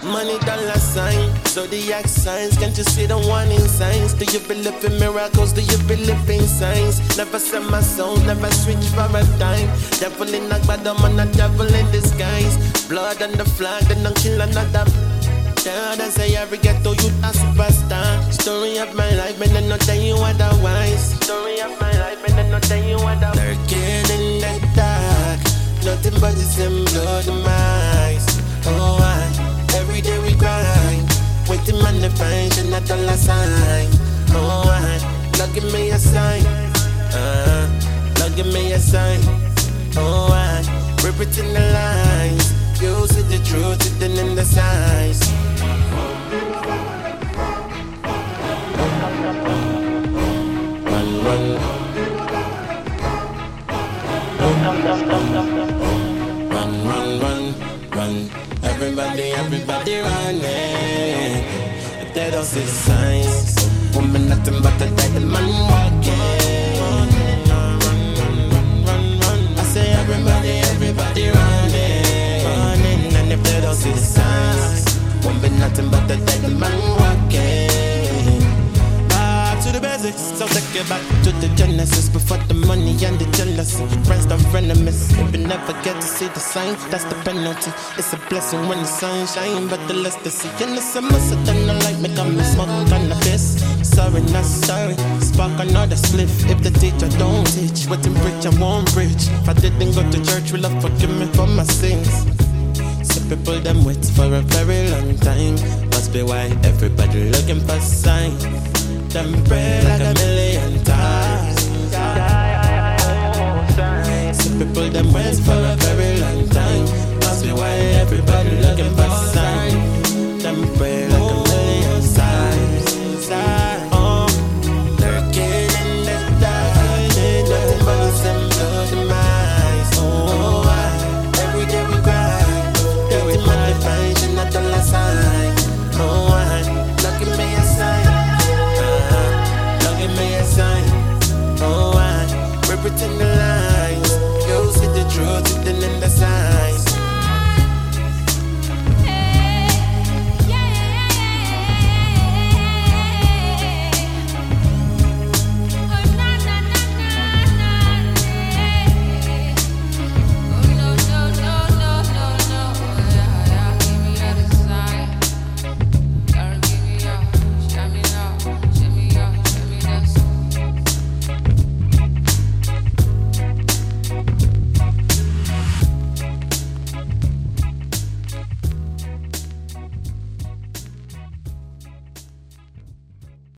Money dollar sign, zodiac signs. Can't you see the warning signs? Do you believe in miracles? Do you believe in signs? Never sell my soul, never switch for a dime. Devil in a bad man, a devil in disguise. Blood on the flag, then don't kill another. Yeah, they say every ghetto youth a superstar. Story of my life, and then not tell you otherwise. Story of my life, and then not tell you otherwise. Lurking in the dark, nothing but the same blood in my eyes. Oh, every day we grind, waiting on the fine, and not dollar sign. Oh, Lord give me a sign. Lord give me a sign. Oh, rip it in the lines. You see the truth hidden in the signs. Run, run. Run, run, run, run. Everybody running. If they don't see the signs, woman nothing but a dead man walking. I say everybody running. And if they don't see the signs, won't be nothing but a dead man walking. Back to the basics, so take it back to the genesis. Before the money and the jealousy, friends don't frenemies. If you never get to see the sign, that's the penalty. It's a blessing when the sun shine, but the less they see. And it's a must have done the light, make me smoke cannabis. Sorry, not sorry, spark another spliff. If the teacher don't teach, what in bridge I won't bridge. If I didn't go to church, will I forgive me for my sins? Some people them wait for a very long time. Must be why everybody looking for signs. Them pray like a million times. Some people them wait for a very